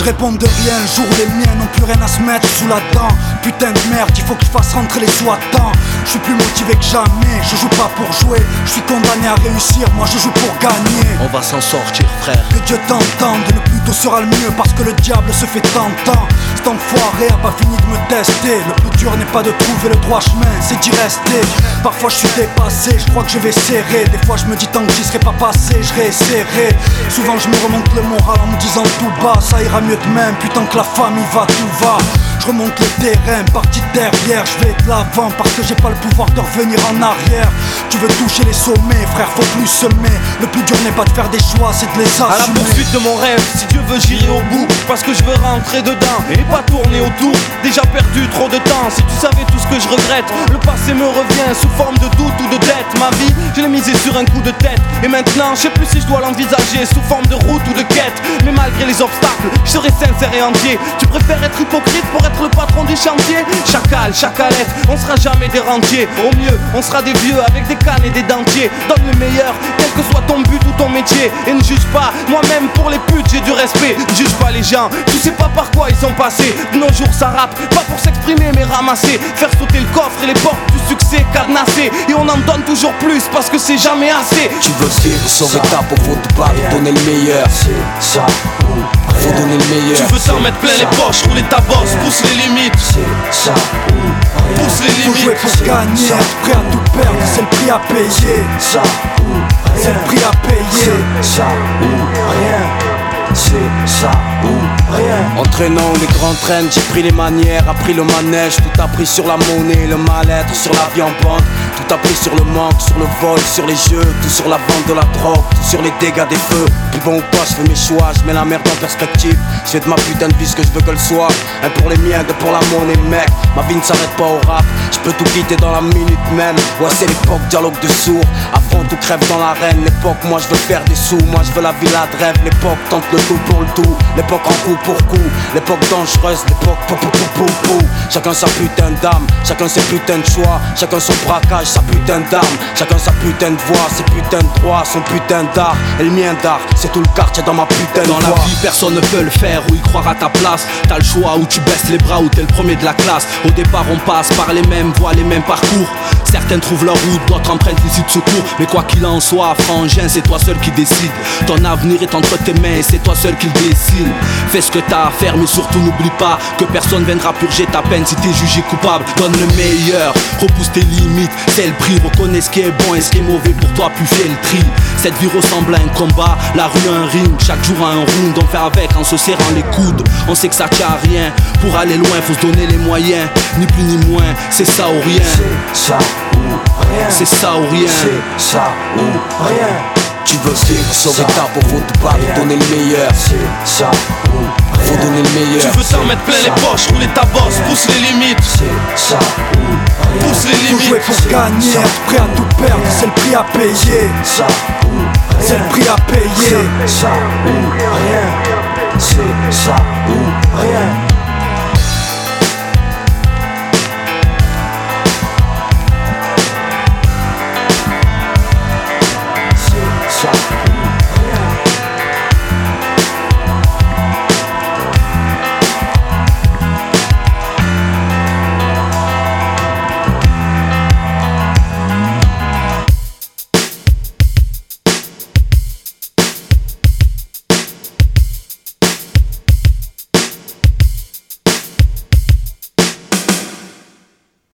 Je réponds de rien, le jour où les miens n'ont plus rien à se mettre sous la dent. Putain de merde, il faut que je fasse rentrer les sous à temps. Je suis plus motivé que jamais, je joue pas pour jouer. Je suis condamné à réussir, moi je joue pour gagner. On va s'en sortir frère. Que Dieu t'entende, le plus tôt sera le mieux. Parce que le diable se fait tentant. Cet enfoiré a pas fini de me tester. Le plus dur n'est pas de trouver le droit chemin, c'est d'y rester. Parfois je suis dépassé, je crois que je vais serrer. Des fois je me dis tant que j'y serai pas passé, je réessayerai. Souvent je me remonte le moral en me disant tout bas, ça ira mieux de même, putain que la famille va, tout va. Je remonte le terrain, parti derrière, je vais de l'avant parce que j'ai pas le pouvoir de revenir en arrière. Tu veux toucher les sommets, frère, faut plus semer. Le plus dur n'est pas de faire des choix, c'est de les assumer. À la poursuite de mon rêve, si Dieu veut j'irai au bout. Parce que je veux rentrer dedans et pas tourner autour. Déjà perdu trop de temps, si tu savais tout ce que je regrette. Le passé me revient sous forme de doute ou de dette. Ma vie, je l'ai misée sur un coup de tête. Et maintenant, je sais plus si je dois l'envisager sous forme de route ou de quête. Mais malgré les obstacles, je serai sincère et entier. Tu préfères être hypocrite pour être le patron du chantier? Chacal, chacalette, on sera jamais des rentiers. Au mieux, on sera des vieux avec des cannes et des dentiers. Donne le meilleur, quel que soit ton but ou ton métier. Et ne juge pas, moi-même pour les putes j'ai du respect. Ne juge pas les gens, tu sais pas par quoi ils sont passés. De nos jours ça rappe, pas pour s'exprimer mais ramasser. Faire sauter le coffre et les portes du succès cadenassées. Et on en donne toujours plus parce que c'est jamais assez. Tu veux vivre, sauver ta peau, faut te battre, donner le meilleur. C'est ça, faut donner le meilleur. Tu veux t'en mettre plein les poches, rouler ta bosse, pousse les limites. C'est ça, pousse les Faut jouer limites. pour gagner, être prêt à tout perdre, c'est le prix à payer. ça, C'est le prix à payer. c'est ça ou rien. C'est ça ou rien. Entraînant les grands traînes, j'ai pris les manières, appris le manège. Tout appris sur la monnaie, le mal-être, sur la vie en bande. Tout appris sur le manque, sur le vol, sur les jeux. Tout sur la vente de la drogue, tout sur les dégâts des feux. Plus bon ou pas, je fais mes choix, je mets la merde en perspective. Je fais de ma putain de vie ce que je veux qu'elle soit. Un pour les miens, deux pour la monnaie, mec. Ma vie ne s'arrête pas au rap, je peux tout quitter dans la minute même. Ouais, c'est l'époque, dialogue de sourds. Affronte ou crève dans l'arène. L'époque, moi je veux faire des sous, moi je veux la villa de rêve. L'époque, tente le tout pour le tout. L'époque en coup pour coup. L'époque dangereuse, l'époque pou. Chacun sa putain d'âme, chacun ses putains de choix. Chacun son braquage, sa putain d'arme. Chacun sa putain de voix, ses putains de droits. Son putain d'art et le mien d'art. C'est tout le quartier dans ma putain de voix. Dans la vie personne ne peut le faire ou y croire à ta place. T'as le choix où tu baisses les bras ou t'es le premier de la classe. Au départ on passe par les mêmes voies, les mêmes parcours. Certains trouvent leur route, d'autres empruntent l'issue de secours. Mais quoi qu'il en soit, frangin, c'est toi seul qui décide. Ton avenir est entre tes mains et c'est toi seul qui le dessine. Fais ce que t'as à faire mais surtout n'oublie pas que personne viendra purger ta peine si t'es jugé coupable. Donne le meilleur, repousse tes limites, c'est le prix. Reconnais ce qui est bon et ce qui est mauvais pour toi puis fais le tri. Cette vie ressemble à un combat, la rue un ring. Chaque jour un round, on fait avec en se serrant les coudes. On sait que ça tient à rien, pour aller loin faut se donner les moyens. Ni plus ni moins, c'est ça ou rien. C'est ça ou rien. C'est ça ou rien. C'est ça ou rien. Tu veux vivre, sauver ta peau, faut te battre, donner le meilleur. C'est ça ou rien. Faut donner le meilleur. Tu veux t'en mettre plein les poches, rouler ta bosse, pousse les limites. C'est ça ou rien. Pousse les Faut limites. jouer pour gagner, être prêt à tout perdre, c'est le prix à payer. Ça ou rien. C'est le prix à payer. C'est ça ou rien. C'est ça ou rien.